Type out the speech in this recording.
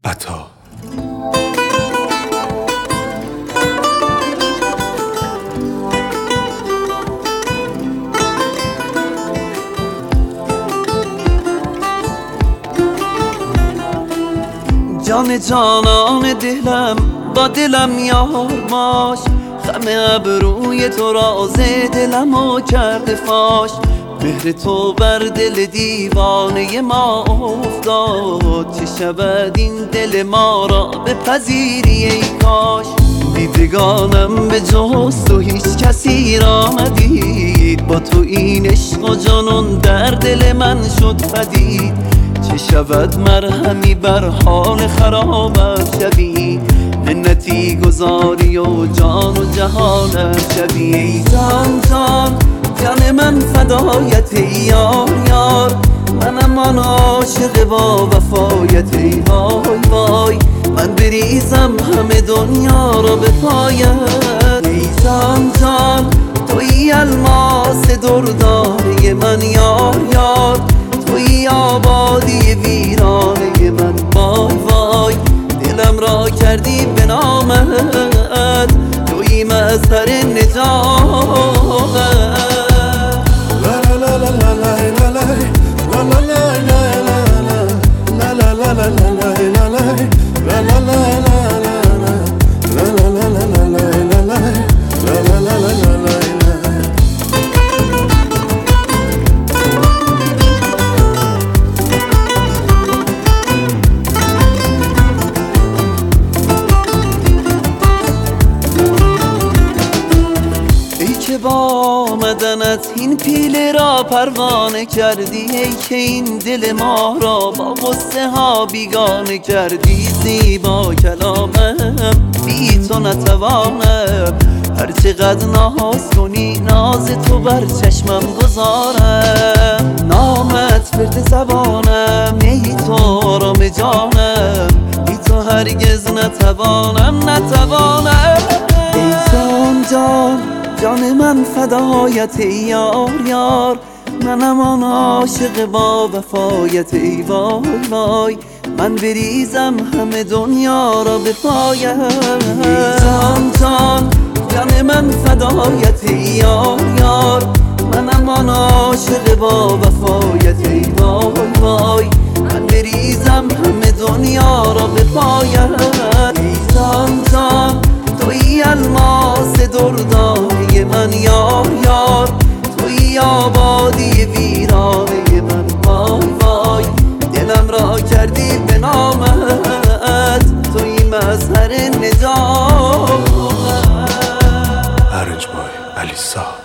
عطا. جان جانان دلم با دلم یار باش، خم ابروی تو راز دلمو کرده فاش. مهر تو بر دل دیوانه ما افتاد، چه شود این دل ما را بپذیری ای کاش. دیدگانم به جز تو هیچ کسی را ندید، با تو این عشق و جنون در دل من شد پدید. چه شود مرهمی بر حال خرابم شوی، منتی گذاری و جان و جهانم شوی. ای جان جان جان من فدایت یار یار، منم آن عاشق با وفایت. ای وای وای من بریزم همه دنیا را به پایت. ای جان جان توی الماس دردانه من یار یار، توی آبادی ویرانه من. وای وای دلم را کردی به نامت، توی مظهر نجات. با آمدنت این پیله را پروانه کردی، ای که این دل ما را با غصه ها بیگانه کردی. زیبا کلامم بی تو نتوانم، هر چقدر ناز کنی ناز تو بر چشمم گذارم. نامت فرد زبانم ای تو آرام جانم، بی تو هرگز نتوانم. ای جان جان جان من فدایت یار یار، منم آن عاشق با وفایت. ای وای وای من بریزم همه دنیا را به پایت. ای جان جان جان من فدایت یار یار، منم آن عاشق با وفایت. ای وای وای من بریزم همه دنیا را به پایت. ای جان جان توی الماس دردانه من یار یار، توی آبادی ویرانه من. وای وای دلم را کردی به نامت، توی مظهر نجات. ارنج بای علی سا.